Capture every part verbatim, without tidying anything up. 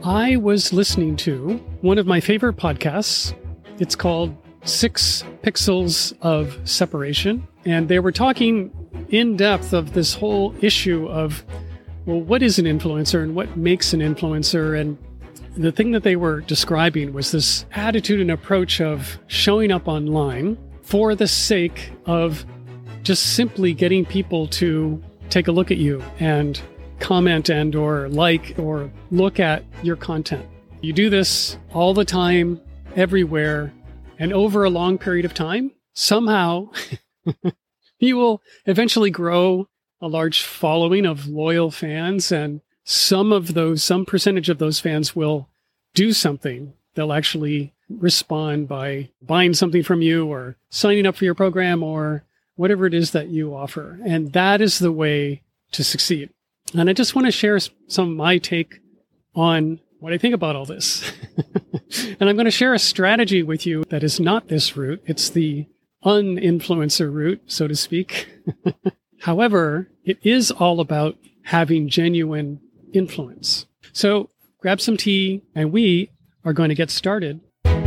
I was listening to one of my favorite podcasts. It's called Six Pixels of Separation. And they were talking in depth of this whole issue of, well, what is an influencer and what makes an influencer? And the thing that they were describing was this attitude and approach of showing up online for the sake of just simply getting people to take a look at you and comment and or like or look at your content. You do this all the time, everywhere, and over a long period of time, somehow you will eventually grow a large following of loyal fans, and some of those, some percentage of those fans will do something. They'll actually respond by buying something from you or signing up for your program or whatever it is that you offer. And that is the way to succeed. And I just want to share some of my take on what I think about all this. And I'm going to share a strategy with you that is not this route. It's the un-influencer route, so to speak. However, it is all about having genuine influence. So grab some tea, and we are going to get started.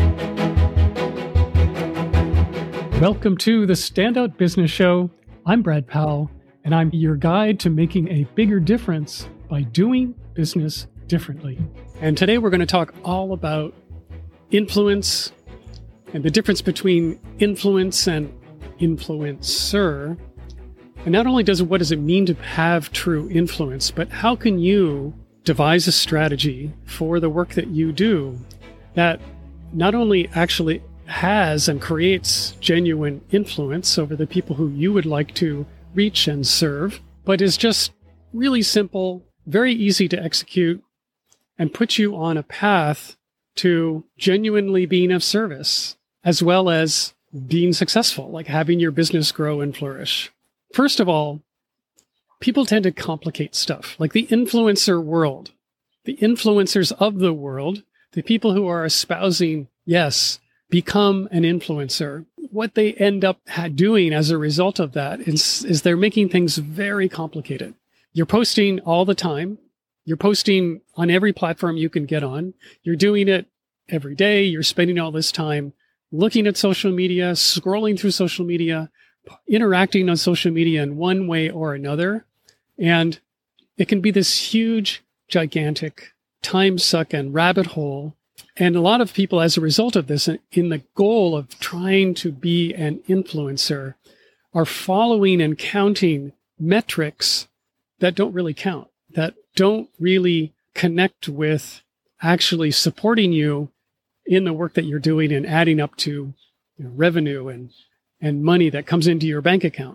Welcome to the Standout Business Show. I'm Brad Powell, and I'm your guide to making a bigger difference by doing business differently. And today we're going to talk all about influence and the difference between influence and influencer. And not only does it, what does it mean to have true influence, but how can you devise a strategy for the work that you do that not only actually has and creates genuine influence over the people who you would like to reach and serve, but is just really simple, very easy to execute, and puts you on a path to genuinely being of service, as well as being successful, like having your business grow and flourish. First of all, people tend to complicate stuff, like the influencer world, the influencers of the world, the people who are espousing, yes, become an influencer. What they end up doing as a result of that is, is they're making things very complicated. You're posting all the time. You're posting on every platform you can get on. You're doing it every day. You're spending all this time looking at social media, scrolling through social media, interacting on social media in one way or another. And it can be this huge, gigantic time suck and rabbit hole. And a lot of people, as a result of this, in the goal of trying to be an influencer, are following and counting metrics that don't really count, that don't really connect with actually supporting you in the work that you're doing and adding up to, you know, revenue and, and money that comes into your bank account.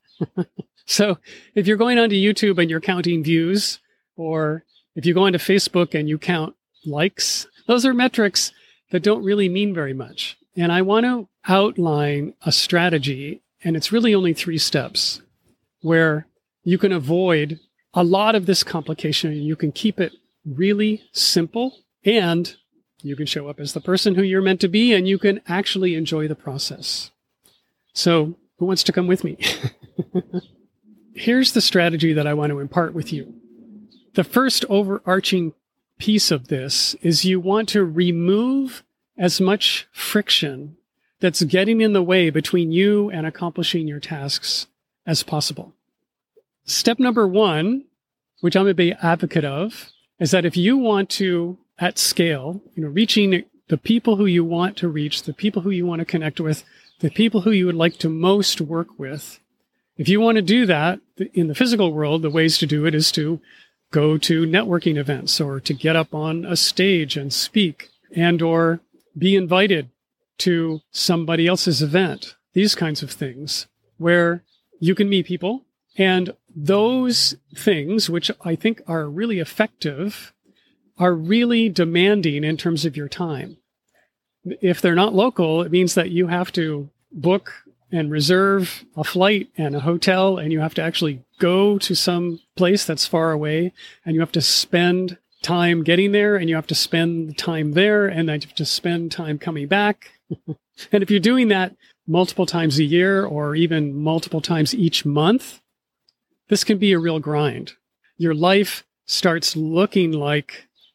So if you're going onto YouTube and you're counting views, or if you go onto Facebook and you count likes, those are metrics that don't really mean very much. And I want to outline a strategy, and it's really only three steps, where you can avoid a lot of this complication. You can keep it really simple, and you can show up as the person who you're meant to be, and you can actually enjoy the process. So who wants to come with me? Here's the strategy that I want to impart with you. The first overarching piece of this is you want to remove as much friction that's getting in the way between you and accomplishing your tasks as possible. Step number one, which I'm a big advocate of, is that if you want to, at scale, you know, reaching the people who you want to reach, the people who you want to connect with, the people who you would like to most work with, if you want to do that in the physical world, the ways to do it is to go to networking events, or to get up on a stage and speak, and or be invited to somebody else's event, these kinds of things, where you can meet people. And those things, which I think are really effective, are really demanding in terms of your time. If they're not local, it means that you have to book and reserve a flight and a hotel, and you have to actually go to some place that's far away, and you have to spend time getting there, and you have to spend time there, and then you have to spend time coming back. And if you're doing that multiple times a year, or even multiple times each month, this can be a real grind. Your life starts looking like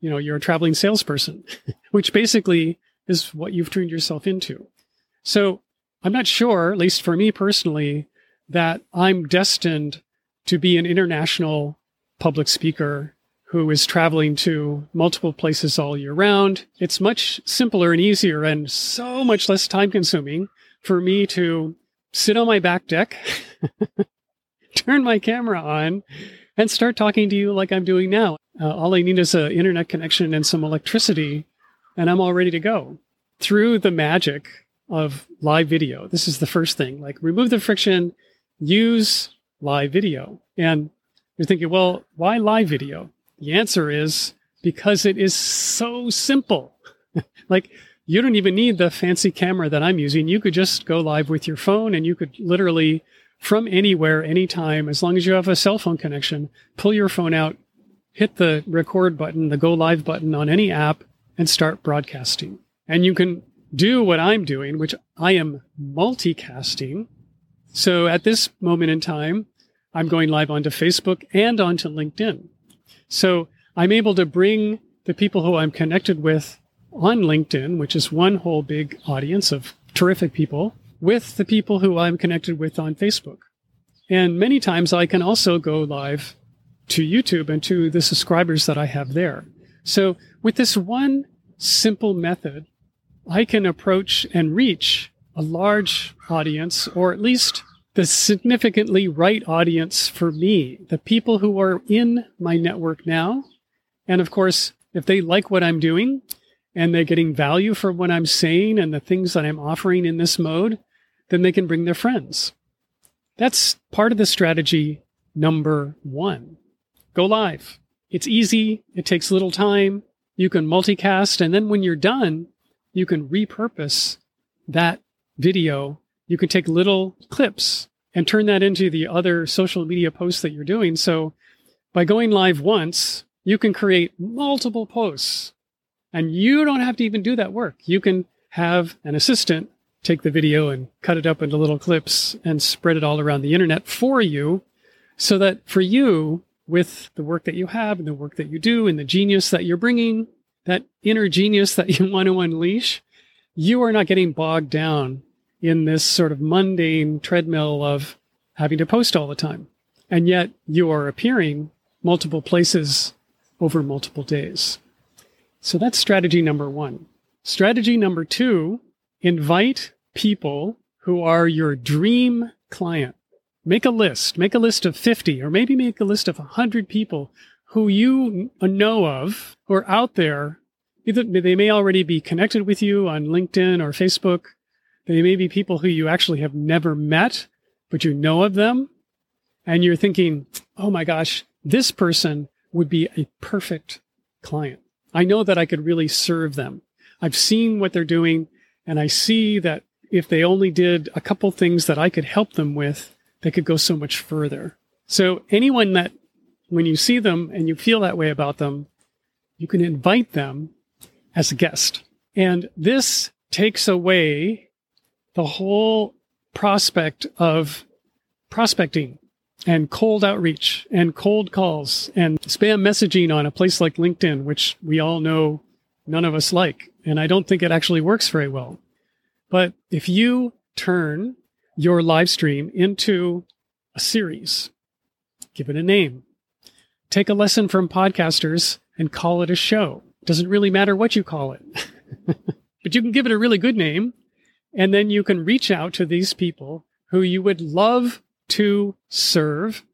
you know, you're a traveling salesperson, which basically is what you've turned yourself into. So I'm not sure, at least for me personally, that I'm destined to be an international public speaker who is traveling to multiple places all year round. It's much simpler and easier and so much less time consuming for me to sit on my back deck, turn my camera on, and start talking to you like I'm doing now. Uh, all I need is an internet connection and some electricity, and I'm all ready to go. Through the magic of live video. This is the first thing. Like, remove the friction, use live video. And you're thinking, well, why live video? The answer is because it is so simple. Like, you don't even need the fancy camera that I'm using. You could just go live with your phone, and you could literally, from anywhere, anytime, as long as you have a cell phone connection, pull your phone out, hit the record button, the go live button on any app, and start broadcasting. And you can do what I'm doing, which I am multicasting. So at this moment in time, I'm going live onto Facebook and onto LinkedIn. So I'm able to bring the people who I'm connected with on LinkedIn, which is one whole big audience of terrific people, with the people who I'm connected with on Facebook. And many times I can also go live to YouTube and to the subscribers that I have there. So with this one simple method, I can approach and reach a large audience, or at least the significantly right audience for me, the people who are in my network now. And of course, if they like what I'm doing and they're getting value from what I'm saying and the things that I'm offering in this mode, then they can bring their friends. That's part of the strategy number one. Go live. It's easy. It takes little time. You can multicast. And then when you're done, you can repurpose that video. You can take little clips and turn that into the other social media posts that you're doing. So by going live once, you can create multiple posts, and you don't have to even do that work. You can have an assistant take the video and cut it up into little clips and spread it all around the internet for you, so that for you, with the work that you have and the work that you do and the genius that you're bringing, that inner genius that you want to unleash, you are not getting bogged down in this sort of mundane treadmill of having to post all the time. And yet you are appearing multiple places over multiple days. So that's strategy number one. Strategy number two, invite people who are your dream client. Make a list. Make a list of fifty, or maybe make a list of one hundred people who you know of, who are out there. Either they may already be connected with you on LinkedIn or Facebook. They may be people who you actually have never met, but you know of them. And you're thinking, oh my gosh, this person would be a perfect client. I know that I could really serve them. I've seen what they're doing, and I see that if they only did a couple things that I could help them with, they could go so much further. So anyone that, when you see them and you feel that way about them, you can invite them as a guest. And this takes away the whole prospect of prospecting and cold outreach and cold calls and spam messaging on a place like LinkedIn, which we all know none of us like. And I don't think it actually works very well. But if you turn your live stream into a series, give it a name, take a lesson from podcasters and call it a show. It doesn't really matter what you call it, but you can give it a really good name. And then you can reach out to these people who you would love to serve,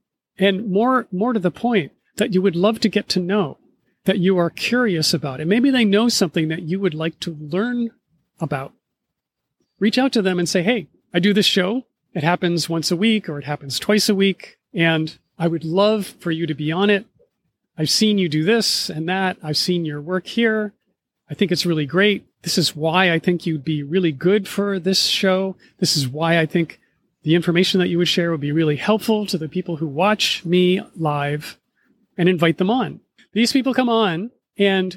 and more, more to the point, that you would love to get to know, that you are curious about. And maybe they know something that you would like to learn about. Reach out to them and say, hey, I do this show. It happens once a week, or it happens twice a week, and I would love for you to be on it. I've seen you do this and that. I've seen your work here. I think it's really great. This is why I think you'd be really good for this show. This is why I think the information that you would share would be really helpful to the people who watch me live, and invite them on. These people come on, and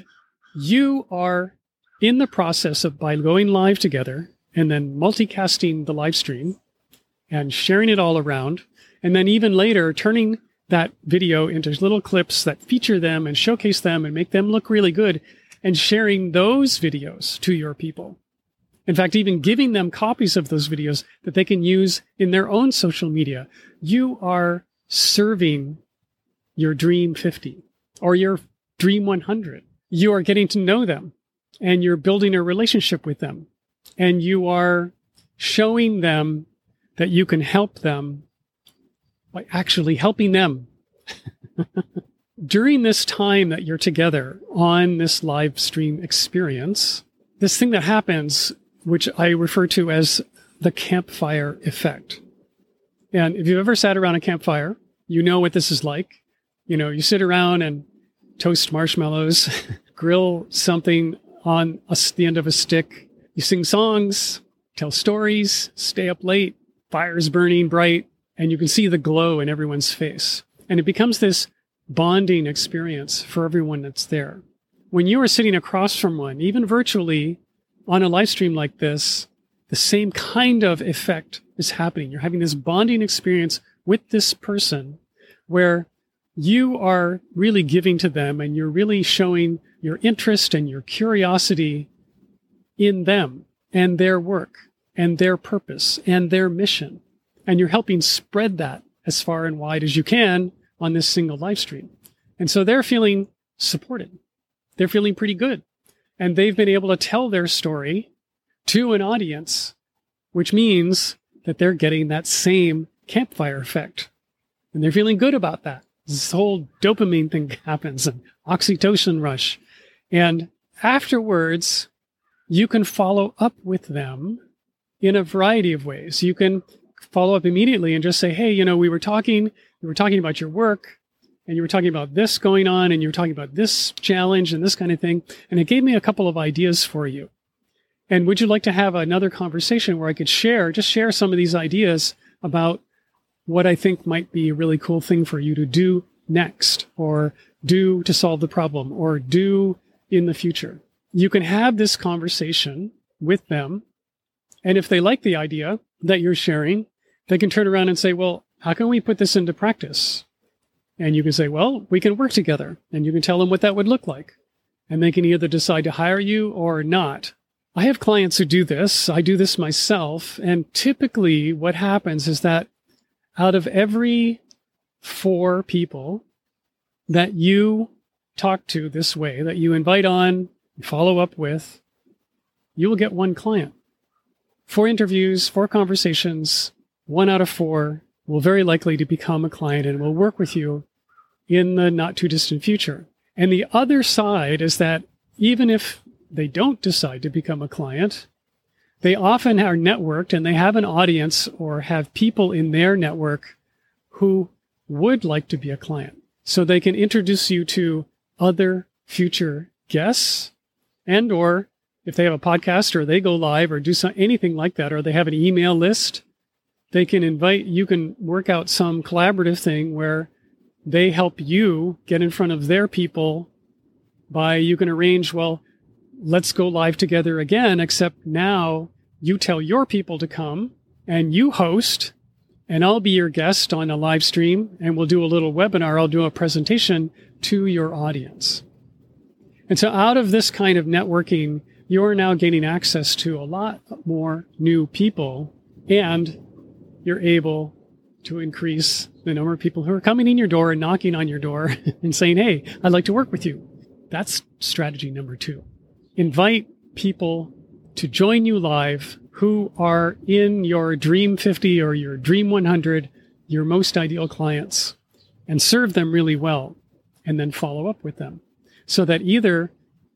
you are in the process of, by going live together and then multicasting the live stream and sharing it all around, and then even later turning that video into little clips that feature them and showcase them and make them look really good, and sharing those videos to your people. In fact, even giving them copies of those videos that they can use in their own social media. You are serving your Dream fifty or your Dream one hundred. You are getting to know them, and you're building a relationship with them, and you are showing them that you can help them by actually helping them. During this time that you're together on this live stream experience, this thing that happens, which I refer to as the campfire effect. And if you've ever sat around a campfire, you know what this is like. You know, you sit around and toast marshmallows, grill something on a, the end of a stick. You sing songs, tell stories, stay up late, fire's burning bright, and you can see the glow in everyone's face. And it becomes this bonding experience for everyone that's there. When you are sitting across from one, even virtually on a live stream like this, the same kind of effect is happening. You're having this bonding experience with this person where you are really giving to them and you're really showing your interest and your curiosity in them and their work and their purpose and their mission. And you're helping spread that as far and wide as you can on this single live stream. And so they're feeling supported. They're feeling pretty good. And they've been able to tell their story to an audience, which means that they're getting that same campfire effect. And they're feeling good about that. This whole dopamine thing happens, and oxytocin rush. And afterwards, you can follow up with them in a variety of ways. You can follow up immediately and just say, hey, you know, we were talking, we were talking about your work, and you were talking about this going on, and you were talking about this challenge and this kind of thing. And it gave me a couple of ideas for you. And would you like to have another conversation where I could share, just share some of these ideas about what I think might be a really cool thing for you to do next, or do to solve the problem, or do in the future? You can have this conversation with them. And if they like the idea that you're sharing, they can turn around and say, well, how can we put this into practice? And you can say, well, we can work together. And you can tell them what that would look like. And they can either decide to hire you or not. I have clients who do this. I do this myself. And typically what happens is that out of every four people that you talk to this way, that you invite on, follow up with, you will get one client. Four interviews, four conversations, one out of four will very likely to become a client and will work with you in the not too distant future. And the other side is that even if they don't decide to become a client, they often are networked and they have an audience or have people in their network who would like to be a client. So they can introduce you to other future guests, and or if they have a podcast or they go live or do some, anything like that, or they have an email list, they can invite, you can work out some collaborative thing where they help you get in front of their people by, you can arrange, well, let's go live together again, except now you tell your people to come and you host, and I'll be your guest on a live stream, and we'll do a little webinar. I'll do a presentation to your audience. And so out of this kind of networking, you're now gaining access to a lot more new people, and you're able to increase the number of people who are coming in your door and knocking on your door and saying, hey, I'd like to work with you. That's strategy number two. Invite people to join you live who are in your Dream fifty or your Dream one hundred, your most ideal clients, and serve them really well, and then follow up with them so that either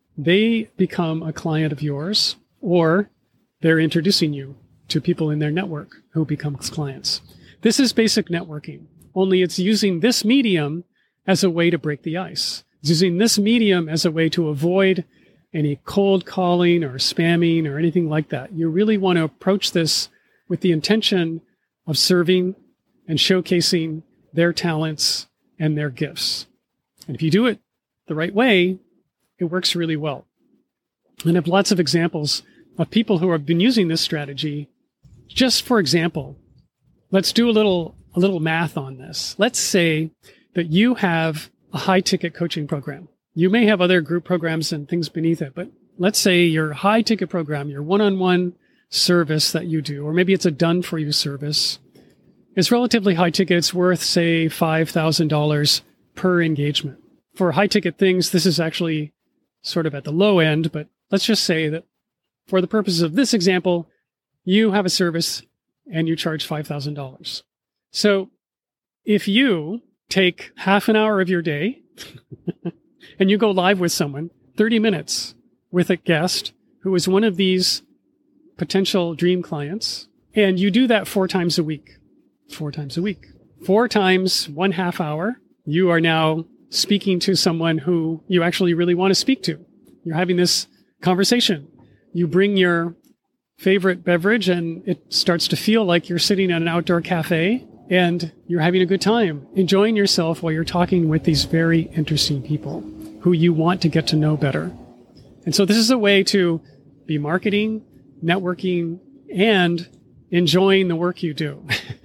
they become a client of yours or they're introducing you to people in their network who become clients. This is basic networking, only it's using this medium as a way to break the ice. It's using this medium as a way to avoid any cold calling or spamming or anything like that. You really want to approach this with the intention of serving and showcasing their talents and their gifts. And if you do it the right way, it works really well. And I have lots of examples of people who have been using this strategy. Just for example, let's do a little a little math on this. Let's say that you have a high ticket coaching program. You may have other group programs and things beneath it, but let's say your high ticket program, your one-on-one service that you do, or maybe it's a done for you service, is relatively high ticket. It's worth, say, five thousand dollars per engagement. For high ticket things, this is actually sort of at the low end, but let's just say that for the purposes of this example, you have a service and you charge five thousand dollars. So if you take half an hour of your day and you go live with someone, thirty minutes with a guest who is one of these potential dream clients, and you do that four times a week, four times a week, four times one half hour, you are now speaking to someone who you actually really want to speak to. You're having this conversation. You bring your favorite beverage and it starts to feel like you're sitting at an outdoor cafe and you're having a good time, enjoying yourself while you're talking with these very interesting people who you want to get to know better. And so this is a way to be marketing, networking, and enjoying the work you do.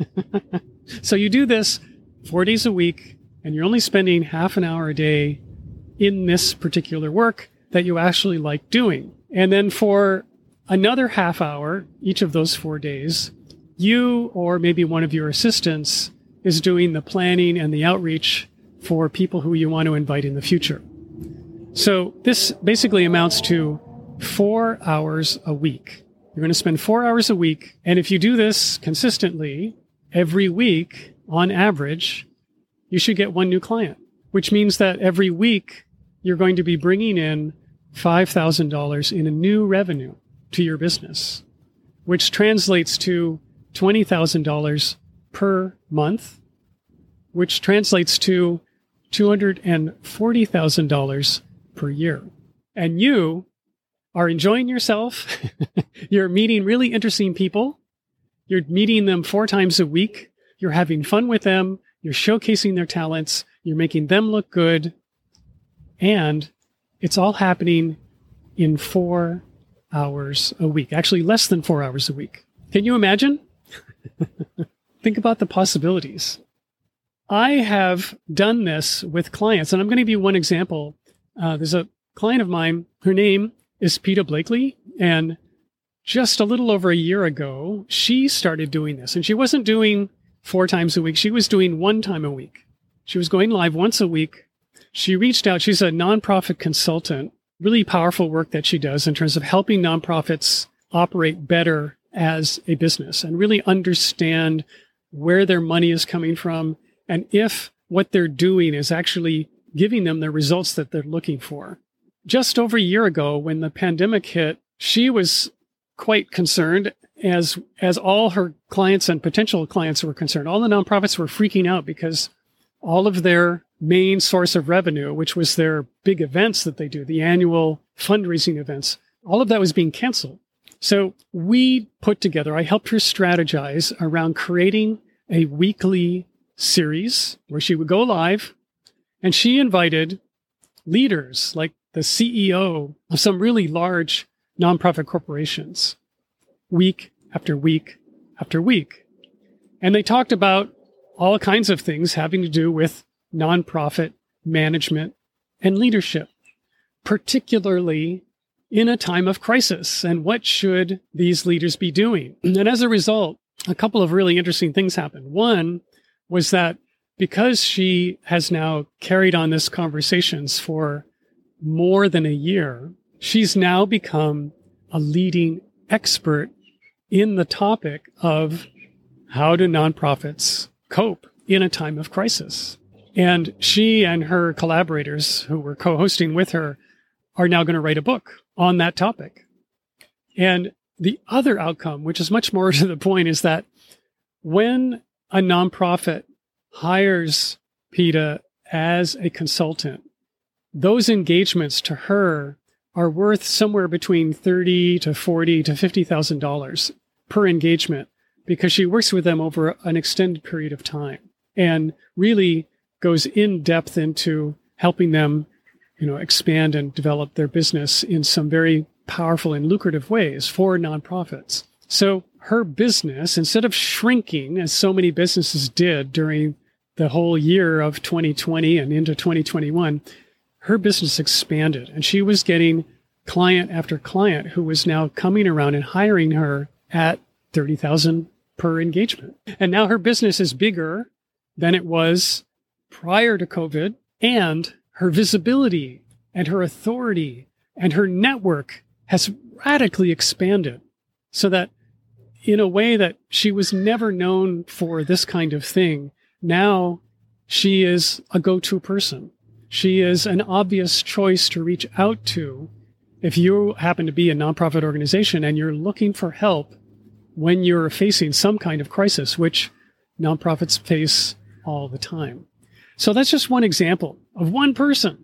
So you do this four days a week, and you're only spending half an hour a day in this particular work that you actually like doing. And then for another half hour, each of those four days, you or maybe one of your assistants is doing the planning and the outreach for people who you want to invite in the future. So this basically amounts to four hours a week. You're going to spend four hours a week. And if you do this consistently every week, on average, you should get one new client, which means that every week you're going to be bringing in five thousand dollars in a new revenue to your business, which translates to twenty thousand dollars per month, which translates to two hundred forty thousand dollars per year. And you are enjoying yourself. You're meeting really interesting people. You're meeting them four times a week. You're having fun with them. You're showcasing their talents. You're making them look good. And it's all happening in four hours a week. Actually, less than four hours a week. Can you imagine? Think about the possibilities. I have done this with clients, and I'm going to give you one example. Uh, there's a client of mine. Her name is Peta Blakely, and just a little over a year ago, she started doing this. And she wasn't doing four times a week. She was doing one time a week. She was going live once a week. She reached out. She's a nonprofit consultant. Really powerful work that she does in terms of helping nonprofits operate better as a business and really understand where their money is coming from and if what they're doing is actually giving them the results that they're looking for. Just over a year ago, when the pandemic hit, she was quite concerned, as as all her clients and potential clients were concerned. All the nonprofits were freaking out because all of their main source of revenue, which was their big events that they do, the annual fundraising events, all of that was being canceled. So we put together, I helped her strategize around creating a weekly series where she would go live, and she invited leaders like the C E O of some really large nonprofit corporations week after week after week. And they talked about all kinds of things having to do with nonprofit management and leadership, particularly in a time of crisis. And what should these leaders be doing? And as a result, a couple of really interesting things happened. One was that because she has now carried on this conversations for more than a year, she's now become a leading expert in the topic of how do nonprofits cope in a time of crisis. And she and her collaborators who were co-hosting with her are now going to write a book on that topic. And the other outcome, which is much more to the point, is that when a nonprofit hires Peta as a consultant, those engagements to her are worth somewhere between thirty to forty to fifty thousand dollars per engagement, because she works with them over an extended period of time and really goes in depth into helping them, you know, expand and develop their business in some very powerful and lucrative ways for nonprofits. So her business, instead of shrinking as so many businesses did during the whole year of twenty twenty and into twenty twenty-one, her business expanded, and she was getting client after client who was now coming around and hiring her at thirty thousand per engagement. And now her business is bigger than it was prior to COVID, and her visibility and her authority and her network has radically expanded, so that in a way that she was never known for this kind of thing, now she is a go-to person. She is an obvious choice to reach out to if you happen to be a nonprofit organization and you're looking for help when you're facing some kind of crisis, which nonprofits face all the time. So that's just one example of one person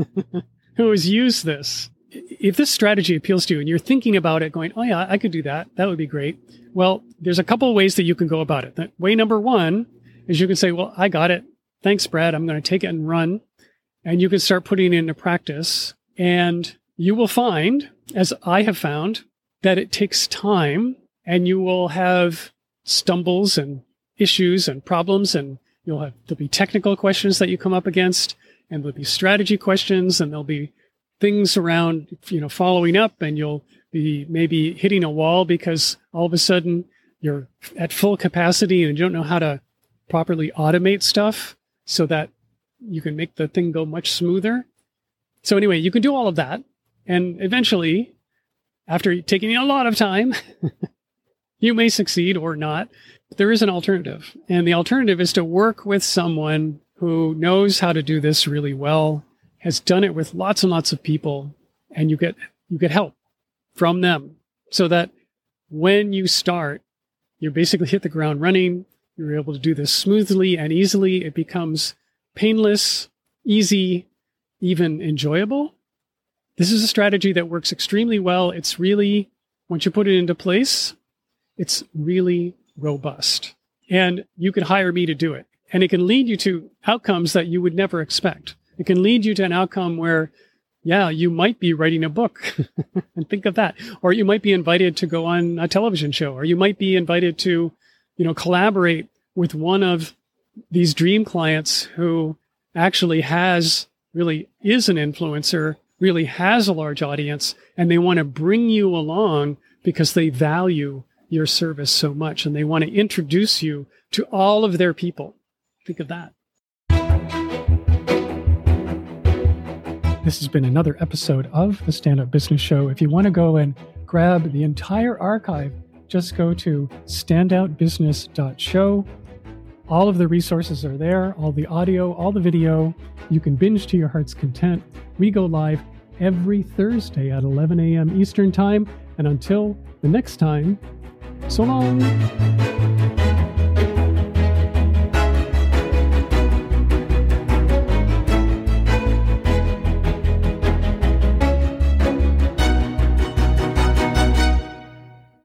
who has used this. If this strategy appeals to you and you're thinking about it going, oh yeah, I could do that, that would be great. Well, there's a couple of ways that you can go about it. That way number one is you can say, well, I got it. Thanks, Brad. I'm going to take it and run. And you can start putting it into practice. And you will find, as I have found, that it takes time, and you will have stumbles and issues and problems, and you'll have, there'll be technical questions that you come up against, and there'll be strategy questions, and there'll be things around, you know, following up, and you'll be maybe hitting a wall because all of a sudden you're at full capacity and you don't know how to properly automate stuff so that you can make the thing go much smoother. So anyway, you can do all of that. And eventually, after taking a lot of time, you may succeed or not. There is an alternative. And the alternative is to work with someone who knows how to do this really well, has done it with lots and lots of people, and you get you get help from them so that when you start, you basically hit the ground running. You're able to do this smoothly and easily. It becomes painless, easy, even enjoyable. This is a strategy that works extremely well. It's really, once you put it into place, it's really robust. And you can hire me to do it. And it can lead you to outcomes that you would never expect. It can lead you to an outcome where, yeah, you might be writing a book. And think of that. Or you might be invited to go on a television show. Or you might be invited to, you know, collaborate with one of these dream clients who actually has, really is an influencer, really has a large audience, and they want to bring you along because they value your service so much, and they want to introduce you to all of their people. Think of that. This has been another episode of the Stand Up Business Show. If you want to go and grab the entire archive, just go to standout business dot show. All of the resources are there, all the audio, all the video. You can binge to your heart's content. We go live every Thursday at eleven a.m. Eastern Time. And until the next time, so long.